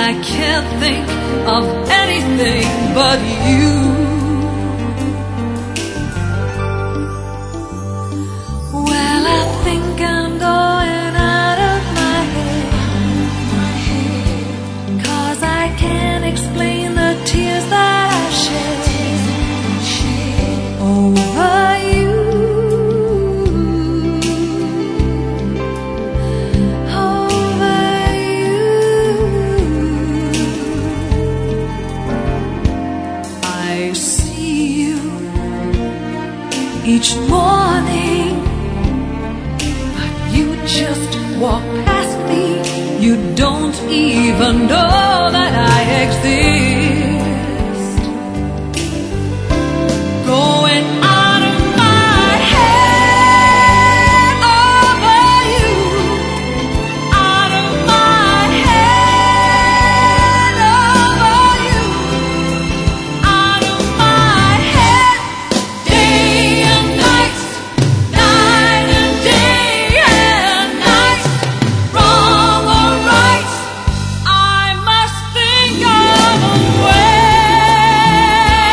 I can't think of anything but you. Well, I think I'm going out of my head, 'cause I can't explain the tears that I shed over you. Over you. I see you each morning, but you just walk past me. You don't even know that I exist. Going out of my head over you. Out of my head over you. Out of my head. Day and night. Night and day and night. Wrong or right, I must think of a way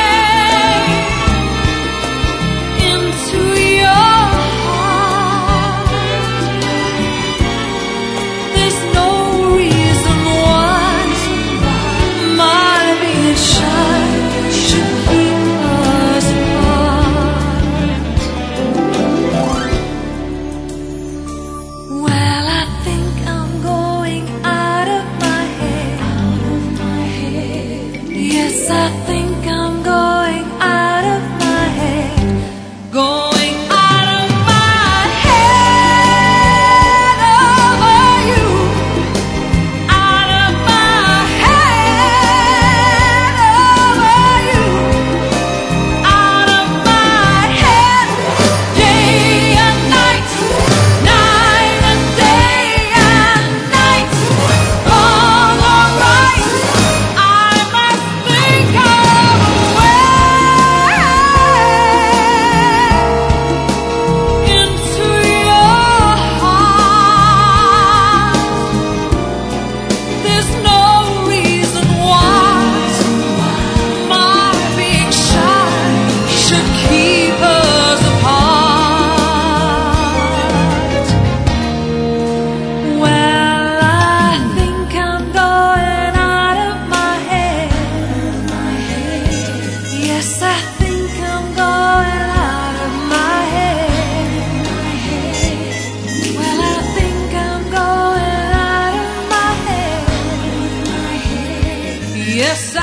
into your heart. There's no reason why my being shy should keep us apart. Well, I think I'm going out of my head. Yes, I think I'm going out of my head. Going out of my head over you. Out of my head over you. Out of my head. Day and night. Night and day and night. Wrong or right, I must think of a way into your heart. There's no reason why my being shy should keep us apart. Well, I think I'm going out of my head. Yes, I think I'm going out of my head. Well, I think I'm going out of my head. Yes,